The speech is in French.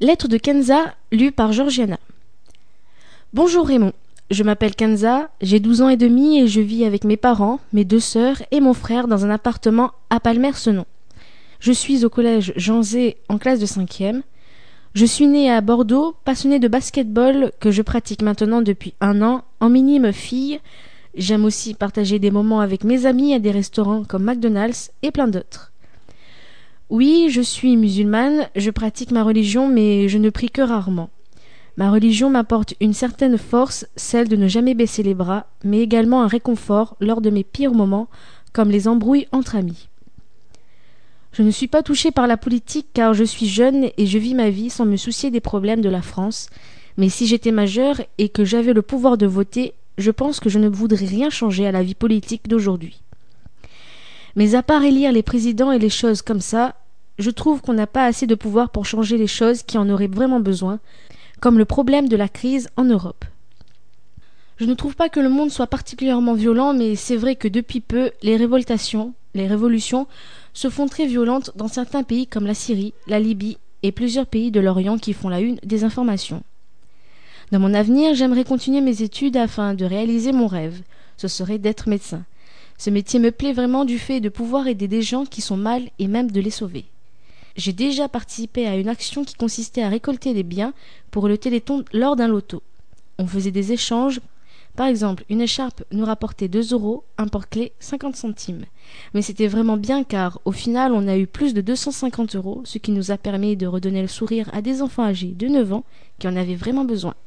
Lettre de Kenza, lue par Georgiana. Bonjour Raymond, je m'appelle Kenza, j'ai 12 ans et demi et je vis avec mes parents, mes 2 sœurs et mon frère dans un appartement à Palmer-Senon. Je suis au collège Jean Zay en classe de 5e. Je suis née à Bordeaux, passionnée de basket-ball que je pratique maintenant depuis 1 an, en minime fille. J'aime aussi partager des moments avec mes amis à des restaurants comme McDonald's et plein d'autres. Oui, je suis musulmane, je pratique ma religion mais je ne prie que rarement. Ma religion m'apporte une certaine force, celle de ne jamais baisser les bras, mais également un réconfort lors de mes pires moments, comme les embrouilles entre amis. Je ne suis pas touchée par la politique car je suis jeune et je vis ma vie sans me soucier des problèmes de la France, mais si j'étais majeure et que j'avais le pouvoir de voter, je pense que je ne voudrais rien changer à la vie politique d'aujourd'hui. Mais à part élire les présidents et les choses comme ça, je trouve qu'on n'a pas assez de pouvoir pour changer les choses qui en auraient vraiment besoin, comme le problème de la crise en Europe. Je ne trouve pas que le monde soit particulièrement violent, mais c'est vrai que depuis peu, les révolutions, se font très violentes dans certains pays comme la Syrie, la Libye et plusieurs pays de l'Orient qui font la une des informations. Dans mon avenir, j'aimerais continuer mes études afin de réaliser mon rêve, ce serait d'être médecin. Ce métier me plaît vraiment du fait de pouvoir aider des gens qui sont mal et même de les sauver. J'ai déjà participé à une action qui consistait à récolter des biens pour le Téléthon lors d'un loto. On faisait des échanges. Par exemple, une écharpe nous rapportait 2 €, un porte-clés 50 centimes. Mais c'était vraiment bien car, au final, on a eu plus de 250 €, ce qui nous a permis de redonner le sourire à des enfants âgés de 9 ans qui en avaient vraiment besoin.